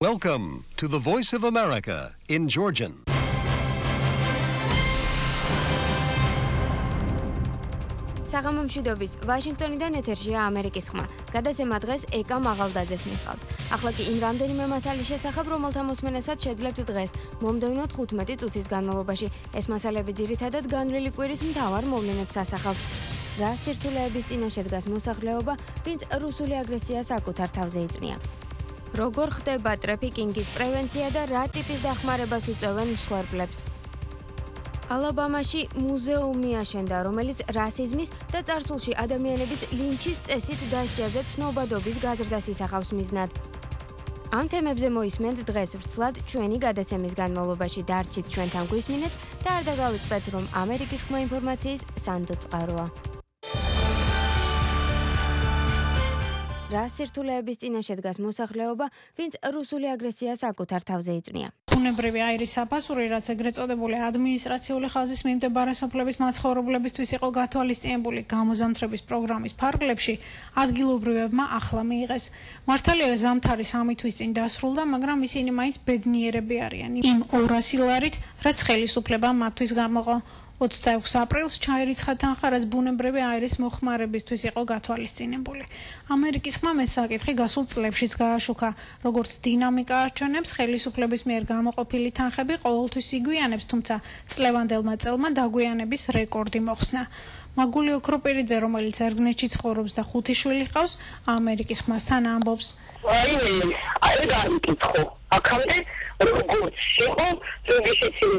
Welcome to the Voice of America in Georgian. საღამომშვიდობის ვაშინგტონიდან ეთერშია ამერიკის ხმა. გადაცემა დღეს ეკა მაღალდაძეს მიჰყავს. ახლა კი იმ რამდენიმე მასალის შესახებ, რომელთა მოსმენასაც შეძლებთ დღეს, მომდევნო 15 წუთის განმავლობაში. ეს მასალები ძირითადად განვლილი კვირის მთავარ მოვლენებს ასახავს. რა სირთულეების წინაშე დგას მოსახლეობა, ვინც რუსული აგრესიას აკუთარ თავზე იწვნია. როგორ ხდება ტრაფიკინგის პრევენცია და რა ტიპის დახმარებას უწევენ მსხვერპლებს. ალაბამაში მუზეუმი აშენდა, რომელიც რასიზმის და წარსულში ადამიანების ლინჩის წესით დასჯაზე ცნობადობის გაზრდას ისახავს მიზნად. ამ თემებზე მოისმენთ დღეს ვრცლად ჩვენი გადაცემის განმავლობაში. დარჩით ჩვენთან გვისმინეთ და არ დაგავიწყდეთ, რომ ამერიკის ხმა ინფორმაციის სანდო წყაროა. რა სირთულეების წინაშე დგას მოსახლეობა, ვინც რუსული აგრესიას აკუთარ თავზე იწვნია. ბუნებრივი აირის საფასური, რაც ეგრეთ წოდებული ადმინისტრაციული ხაზის მიმდებარე სოფლების მაცხოვრებლებისთვის იყო გათვალისწინებული გამოზამთრების პროგრამის ფარგლებში, ადგილობრივებმა ახლა მიიღეს. მართალია ზამთარი 3 თვის წინ დასრულდა, მაგრამ ისინი მაინც ბედნიერები არიან იმ 200 ლარით, რაც ხელისუფლებამ მათთვის გამოყო. 26 აპრილს ჩაირიცხა თანხა, რაც ბუნებრივი აირის მოხმარებისთვის იყო გათვალისწინებული. ამერიკის ხმამ ეს საკითხი გასულ წლებშიც გააშუქა. როგორც დინამიკა არჩევნებს, ხელისუფლების მიერ გამოყოფილი თანხები ყოველთვის იგვიანებს, თუმცა წლევანდელმა წელმა დაგვიანების რეკორდი მოხსნა. მაგული ოქროპირიძე, რომელიც ერგნეთში ცხოვრობს და 5 შვილი ჰყავს, ამერიკის ხმასთან ამბობს. აი გამიკითხო. აქამდე როგორც იყო, ზოგი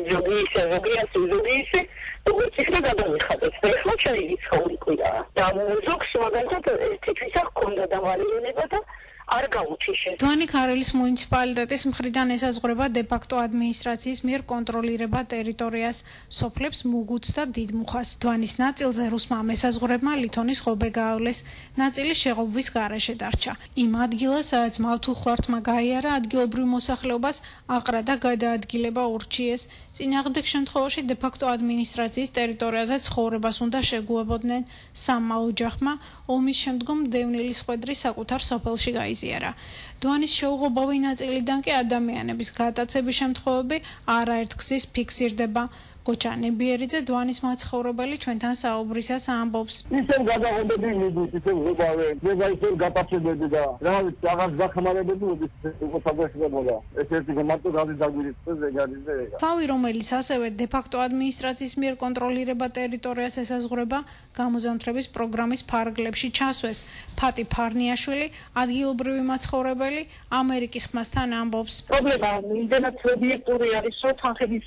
ისე როგორც იქნა გადავიხადეთ. ეხლა ჩაირიცხა კვირა. და ზოგს მაგალითად ერთი თვისა ჰქონდა დამალიანება და არ გაუჩიშე. დვანი ქარელის მუნიციპალიტეტის მხრიდან ესაზღვრება დე-ფაქტო ადმინისტრაციის მიერ კონტროლირება ტერიტორიას, სოფლებს მუგუცს და დიდმუხას. დვანის ნაწილზე რუსმა მესაზღვრებმა ლითონის ღობე გაავლეს, ნაწილი შეღობვის გარეშე დარჩა. იმ ადგილას, სადაც მავთულხლართმა გაიარა, ადგილობრივ მოსახლეობას აყრა და გადაადგილება ურჩიეს. წინააღმდეგ შემთხვევაში დე-ფაქტო ადმინისტრაციის ტერიტორიაზე ცხოვრებას უნდა შეგუებოდნენ. სამმა ოჯახმა ომის შემდგომ დევნილი სყვედრი საკუთარ სოფელში გაიზიარა. დვანის შეუღობავი ნაწილიდან კი ადამიანების გადაცების შემთხვევები არაერთ გზის ფიქსირდება. გოჩა ნებიერიძე, დვანის მაცხოვრებელი, ჩვენთან საუბრისას ამბობს. ისევ გადაღობები მიდის, ისევ ვიყავე, მე ისევ გაფასებები და რა ვიცი, რაღაც დახმარებები მოდის უკვე საგაშუქებოდა. ეს ერთი მარტო გაზი დაგვირიცხეს ეგ არის და ეგ. ფავი, რომელიც ასევე დე-ფაქტო ადმინისტრაციის მიერ კონტროლირება ტერიტორიას ესაზღვრება, გამოზამთრების პროგრამის ფარგლებში ჩასვეს. ფატი ფარნიაშვილი, ადგილობრივი მაცხოვრებელი, ამერიკის ხმასთან ამბობს. პრობლემა იმდენად ობიექტური არის, რომ თანხების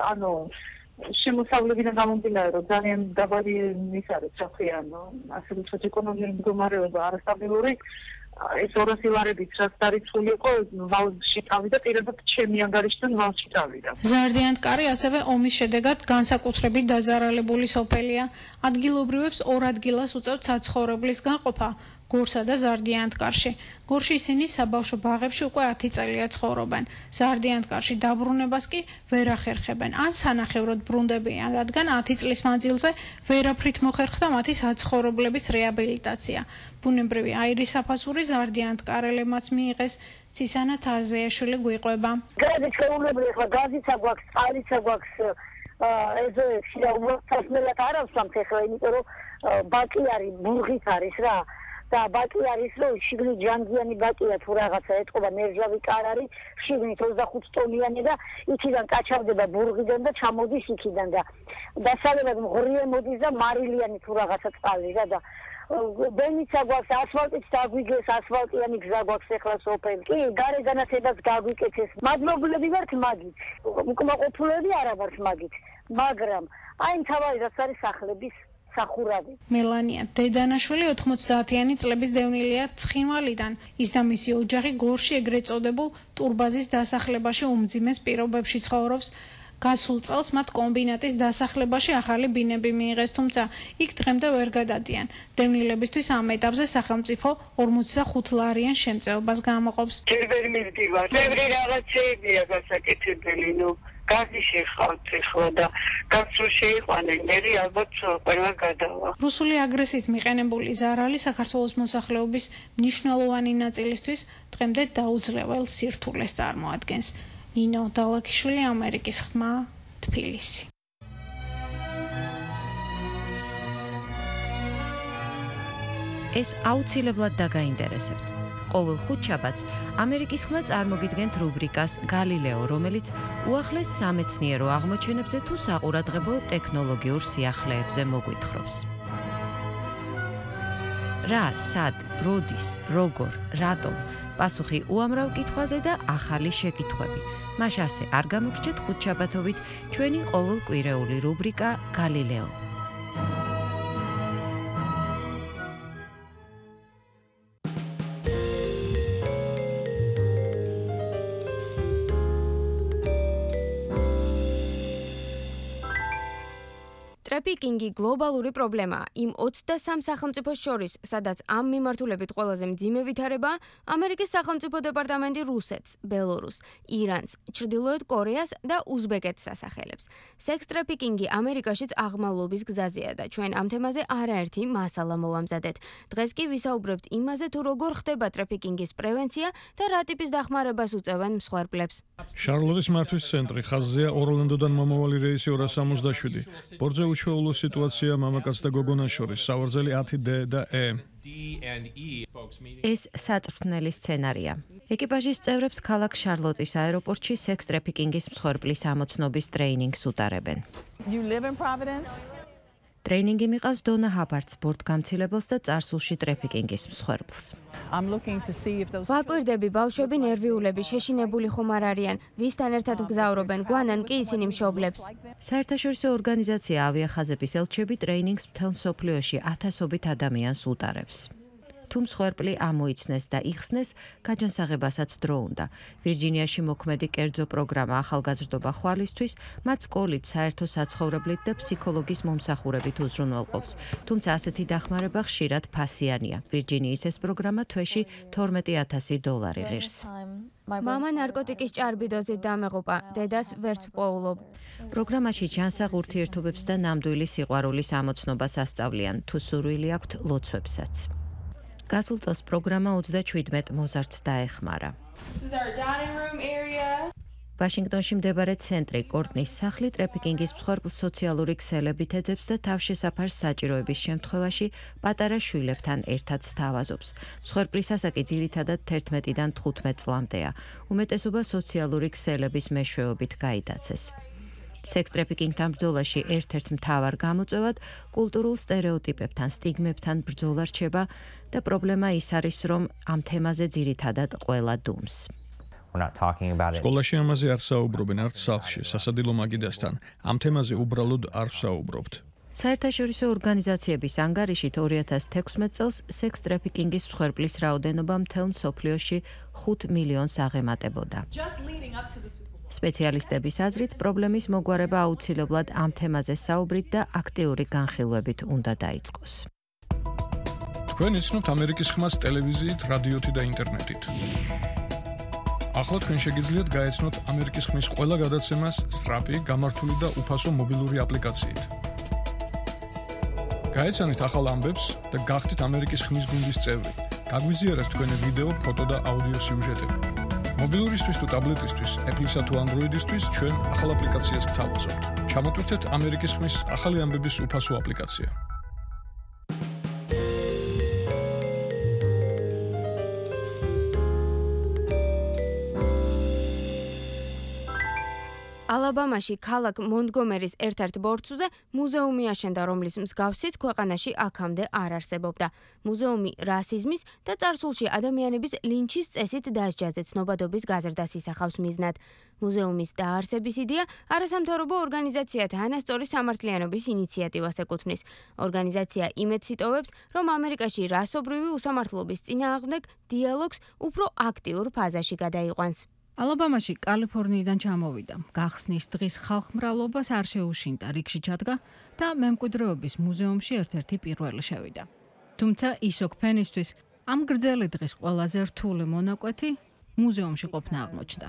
შემოსავლებიდან გამომდინარე, რომ ძალიან დაბალი ის არის საფრთხე, ასე ვთქვათ, ეკონომიკური მდგომარეობა არასტაბილური. ეს 200 ლარებით რაც დარიცხული იყო, ვალში წავიდა, პირადად ჩემი ანგარიშთან ვალში წავიდა. ზარდიანტკარი ასევე ომის შედეგად განსაკუთრებით დაზარალებული სოფელია. ადგილობრივებს 2 ადგილას უწევთ საცხოვრებლის გაყოფა. გორსა და ზარდიანტკარში. გორში ისინი საბავშვო ბაღებში უკვე 10 წელია ცხოვრობენ. ზარდიანტკარში დაბრუნებას კი ვერ ახერხებენ. ან სანახევროდ ბრუნდებიან, რადგან 10 წლის მანძილზე ვერაფრით მოხერხდა მათი საცხოვრებლების რეაბილიტაცია. ბუნებრივი აირის საფასური ზარდიანტკარელებმაც მიიღეს. ცისანა თარზეაშვილი გვიყვება. გაზი შეუძლებელი, ახლა გაზიცა გვაქვს, წყალიცა გვაქვს, ეზოებში და უბრალოდ არ ავსვამთ ახლა, იმიტომ რომ ბაკი არის, ბურღით არის რა. და ბაკი არის, რომ შიგნით ჯანგიანი ბაკია თუ რაღაცა ეთყობა, მერჟავი კარ არის, შიგნით 25 ტონიანი და იქიდან კაჩავდება ბურღიდან და ჩამოდის იქიდან და დასავლეთად მღრიე მოდის და მარილიანი თუ რაღაცა წყალი რა და ბენიცა გვაქვს, ასფალტიც დაგვიგეს, ასფალტიანი გზა გვაქვს ახლა სოფელ. კი, გარე განათებას გაგვიკეთეს. მადლობლები ვართ მაგით. უკმაყოფილოები არა ვართ მაგით. მაგრამ აი თავი რაც არის სახლების სახურავი. მელანია დედანაშვილი 90-იანი წლების დევნილია ცხინვალიდან. ის და მისი ოჯახი გორში ეგრეთ წოდებულ ტურბაზის დასახლებაში უმძიმეს პირობებში ცხოვრობს. გასულ წელს მათ კომბინატის დასახლებაში ახალი ბინები მიიღეს, თუმცა იქ დღემდე ვერ გადადიან. დევნილებისთვის ამ ეტაპზე სახელმწიფო 45 ლარიან შემწეობას გამოყოფს. ჯერ ვერ მივდივარ. ბევრი რაღაცეებია გასაკეთებელი, გაზი შეხავთ ახლა და გაზს რო შეიყვანენ, მერე ალბათ ყველა გადავა. რუსული აგრესიით მიყენებული ზარალი საქართველოს მოსახლეობის მნიშვნელოვანი ნაწილისთვის დღემდე დაუძლებელ სირთულეს წარმოადგენს. ნინო დალაქიშვილი, ამერიკის ხმა, თბილისი. ეს აუცილებლად დაგაინტერესებთ. ყოველ ხუთშაბათს ამერიკის ხმა წარმოგიდგენთ რუბრიკას გალილეო, რომელიც უახლეს სამეცნიერო აღმოჩენებზე თუ საყურადღებო ტექნოლოგიურ სიახლეებზე მოგვითხრობს. რა, სად, როდის, როგორ, რატომ? პასუხი უამრავ კითხვაზე და ახალი შეკითხვები. მას ასე არ გამოგრჩეთ ხუთშაბათობით ჩვენი ყოველკვირეული რუბრიკა გალილეო. ტრაფიკინგი გლობალური პრობლემაა. იმ 23 სახელმწიფოს შორის, სადაც ამ მიმართულებით ყველაზე მძიმე ვითარებაა, ამერიკის სახელმწიფო დეპარტამენტი რუსეთს, ბელორუსს, ირანს, ჩრდილოეთ კორეას და უზბეკეთს ასახელებს. სექს ტრაფიკინგი ამერიკაშიც აღმავლობის გზაზეა და ჩვენ ამ თემაზე არაერთი მასალა მოვამზადეთ. დღეს კი ვისაუბრებთ იმაზე, თუ როგორ ხდება ტრაფიკინგის პრევენცია და რა ტიპის დახმარებას უწევენ მსხვერპლებს. შარლოტის მართვის ცენტრი ხაზზეა ორლანდოდან მომავალი რეისი 267. ბორტზე უჩვეულო სიტუაცია მამაკაც და გოგონას შორის, სავარძელი 10D და E. ეს საწვრთნელი სცენარია. ეკიპაჟის წევრებს ქალაქ შარლოტის აეროპორტში სექს ტრაფიკინგის მსხვერპლის ამოცნობის ტრეინინგს უტარებენ. ტრეინინგი მიყავს დონა ჰაბარდს, ბორტგამცილებელს და წარსულში ტრაფიკინგის მსხვერპლს. ვაკვირდები, ბავშვები ნერვიულები, შეშინებული ხომ არ არიან, ვისთან ერთად მგზავრობენ, გვანან კი ისინი მშობლებს. საერთაშორისო ორგანიზაცია ავიახაზების ელჩები ტრეინინგს მთელ მსოფლიოში ათასობით ადამიანს უტარებს. თუ მსხვერპლი ამოიცნეს და იხსნეს, გაჯანსაღებასაც დრო უნდა. ვირჯინიაში მოქმედი კერძო პროგრამა ახალგაზრდობა ხვალისთვის, მათ სკოლით, საერთო საცხოვრებლით და ფსიქოლოგის მომსახურებით უზრუნველყოფს. თუმცა ასეთი დახმარება ხშირად ფასიანია. ვირჯინიის ეს პროგრამა თვეში $12,000 ღირს. მამა ნარკოტიკის ჭარბი დოზით დამეღუპა, დედას ვერც ვპოულობ. პროგრამაში ჯანსაღ ურთიერთობებს და ნამდვილი სიყვარულის ამოცნობას ასწავლიან, თუ სურვილი აქვთ ლოცვებსაც. გასულ წელს პროგრამა 27 მოზარდს დაეხმარა. ვაშინგტონში მდებარე ცენტრი კორტნის სახლი ტრაფიკინგის მსხვერპლს სოციალური ქსელებით ეძებს და თავშესაფარს საჭიროების შემთხვევაში პატარა შვილებთან ერთად სთავაზობს. მსხვერპლის ასაკი ძირითადად 11-დან 15 წლამდეა. უმეტესობა სოციალური ქსელების მეშვეობით გაიტაცეს. სექს ტრაფიკინგთან ბრძოლაში ერთ-ერთ მთავარ გამოწვევად კულტურულ სტერეოტიპებთან, სტიგმებთან ბრძოლა რჩება და პრობლემა ის არის, რომ ამ თემაზე ძირითადად ყველა დუმს. სკოლაში ამაზე არ საუბრობენ, არც სახლში, სასადილო მაგიდასთან. ამ თემაზე უბრალოდ არ საუბრობთ. საერთაშორისო ორგანიზაციების ანგარიშით 2016 წელს სექს ტრაფიკინგის მსხვერპლის რაოდენობა მთელ მსოფლიოში 5 მილიონს აღემატებოდა. სპეციალისტების აზრით, პრობლემის მოგვარება აუცილებლად ამ თემაზე საუბრით და აქტიური განხილვებით უნდა დაიწყოს. თქვენ იცნობთ ამერიკის ხმას ტელევიზიით, რადიოთი და ინტერნეტით. ახლა თქვენ შეგიძლიათ გაეცნოთ ამერიკის ხმის ყველა გადაცემას სწრაფი, გამართული და უფასო მობილური აპლიკაციით. გაეცანით ახალ ამბებს და გახდით ამერიკის ხმის გუნდის წევრი. გაგვიზიარეთ თქვენი ვიდეო, ფოტო და აუდიო სიუჟეტები. მობილურისთვის თუ ტაბლეტისთვის, Apple-ისა თუ Android-ისთვის ჩვენ ახალ აპლიკაციას გთავაზობთ. ჩამოტვირთეთ ამერიკის ხმის ახალი ამბების უფასო აპლიკაცია. ალაბამაში ქალაქ მონტგომერის ერთ-ერთ ბორცვზე მუზეუმი აშენდა, რომლის მსგავსიც ქვეყანაში აქამდე არ არსებობდა. მუზეუმი რასიზმის და წარსულში ადამიანების ლინჩის წესით დასჯაზე ცნობადობის გაზრდას ისახავს მიზნად. მუზეუმის დაარსების იდეა არასამთავრობო ორგანიზაცია თანასწორი სამართლიანობის ინიციატივას ეკუთვნის. ორგანიზაცია იმედს იტოვებს, რომ ამერიკაში რასობრივი უსამართლობის წინააღმდეგ დიალოგს უფრო აქტიურ ფაზაში გადაიყვანს. ალაბამაში კალიფორნიიდან ჩამოვიდა. გახსნის დღის ხალხმრავლობას არ შეუშინდა, რიგში ჩადგა და მემკვიდრეობის მუზეუმში ერთ-ერთი პირველი შევიდა. თუმცა ისოკ ფენისთვის ამ გრძელი დღის ყველაზე რთული მონაკვეთი მუზეუმში ყოფნა აღმოჩნდა.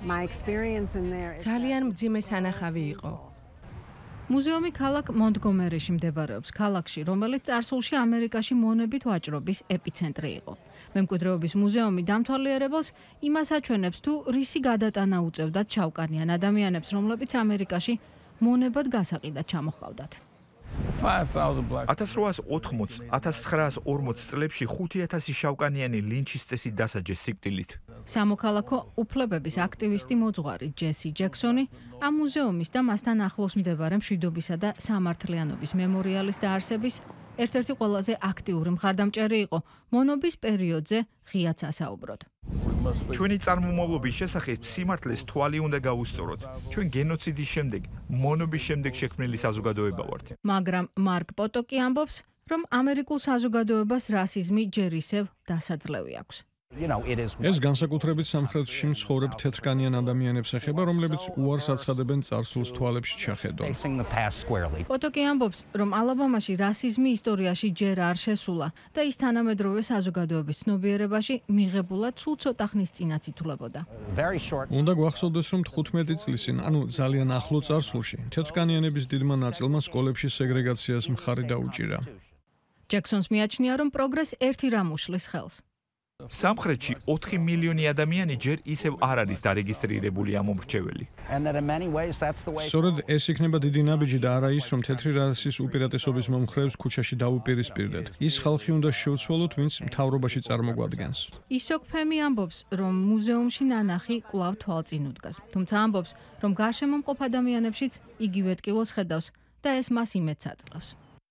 ძალიან მძიმე სანახავი იყო. მუზეუმი ქალაქ მონტგომერიში მდებარეობს, ქალაქში, რომელიც წარსულში ამერიკაში მონებით ვაჭრობის ეპიცენტრი იყო. მემკვიდრეობის მუზეუმი დამთვალიერებელს იმას აჩვენებს, თუ რისი გადატანა უწევდათ ჩავკანიან ადამიანებს, რომლებიც ამერიკაში მონებად გასაყიდად ჩამოჰყავდათ. 1880-1940 წლებში 5000 შავკანიანი ლინჩის წესით დასაჯეს სიკვდილით. სამოქალაქო უფლებების აქტივისტი მოძღვარი ჯესი ჯექსონი ამ მუზეუმის და მასთან ახლოს მდებარე მშვიდობისა და სამართლიანობის მემორიალის დაარსების ერთ-ერთი ყველაზე აქტიური მხარდამჭერი იყო მონობის პერიოდზე ღიად ასაუბროთ. ჩვენი წარმომავლობის შესახებ სიმართლეს თვალი უნდა გავუსწოროთ. ჩვენ გენოციდის შემდეგ, მონობის შემდეგ შექმნილი საზოგადოება ვართ. მაგრამ მარკ პოტოკი ამბობს, რომ ამერიკულ საზოგადოებას რასიზმი ჯერ ისევ დასაძლევი აქვს. ეს განსაკუთრებით სამხრეთში მცხოვრებ თეთრკანიან ადამიანებს ეხება, რომლებიც უარს აცხადებენ წარსულს თვალებში ჩახედონ. პოტოკი ამბობს, რომ ალაბამაში რასიზმი ისტორიაში ჯერ არ შესულა და ის თანამედროვე საზოგადოების ცნობიერებაში მიღებულად სულ ცოტა ხნის წინაც ითვლებოდა. უნდა გვახსოვდეს, რომ 15 წლის წინ, ანუ ძალიან ახლო წარსულში, თეთრკანიანების დიდმა ნაწილმა სკოლებში სეგრეგაციას მხარი დაუჭირა. ჯექსონს მიაჩნია, რომ პროგრესს ერთი რამ უშლის ხელს. სამხრეთში 4 მილიონი ადამიანი ჯერ ისევ არ არის დარეგისტრირებული ამომრჩეველი. სწორედ ეს იქნება დიდი ნაბიჯი და არა ის, რომ თეთრი რასის უპირატესობის მომხრეებს ქუჩაში დაუპირისპირდეთ. ის ხალხი უნდა შევცვალოთ, ვინც მთავრობაში წარმოგვადგენს. ისოკ ფემი ამბობს, რომ მუზეუმში ნანახი კვლავ თვალწინ უდგას. თუმცა ამბობს, რომ გარშემო მყოფ ადამიანებშიც იგივე ტკივილს ხედავს და ეს მას იმედს აძლევს.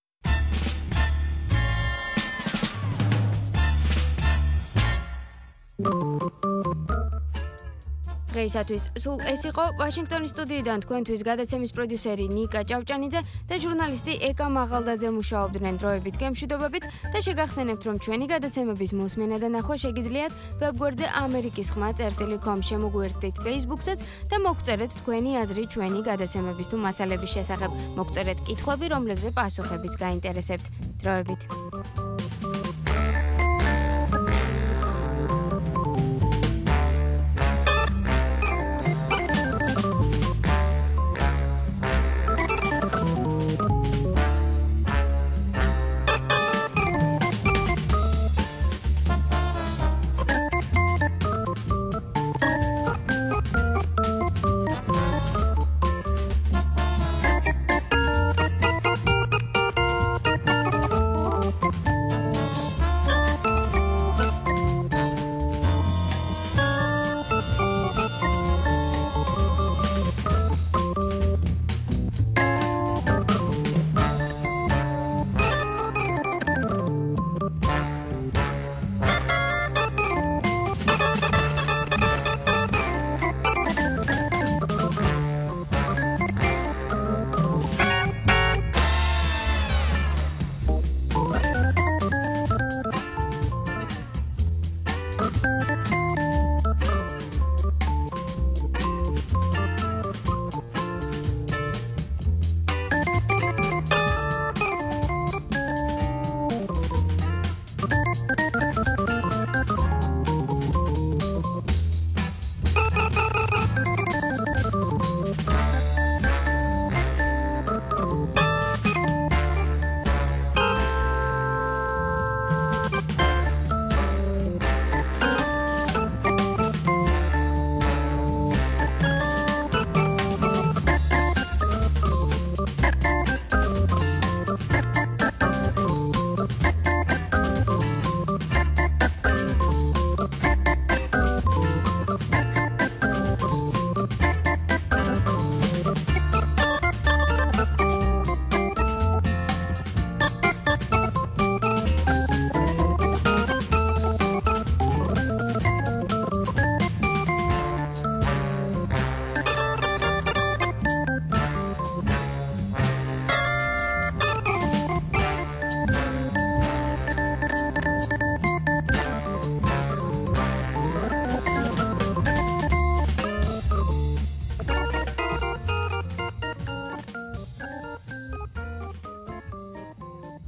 დღეისათვის სულ ეს იყო ვაშინგტონის სტუდიიდან თქვენთვის გადაცემის პროდიუსერი ნიკა ჭავჭანიძე და ჟურნალისტი ეკა მაღალდაძე მუშაობდნენ დროებით გემშვიდობებით და შეგახსენებთ, რომ ჩვენი გადაცემების მოსმენა და ნახვა შეგიძლიათ ვებგვერდზე amerikisxma.com შემოგვიერთდით Facebook-საც და მოგწერეთ თქვენი აზრი ჩვენი გადაცემების თუ მასალების შესახებ. მოგწერეთ კითხვები, რომლებზე პასუხებიც გაინტერესებთ. დროებით.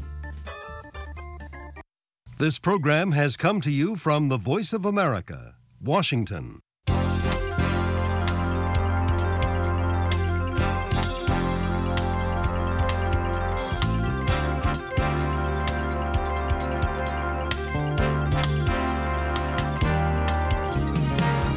This program has come to you from the Voice of America, Washington.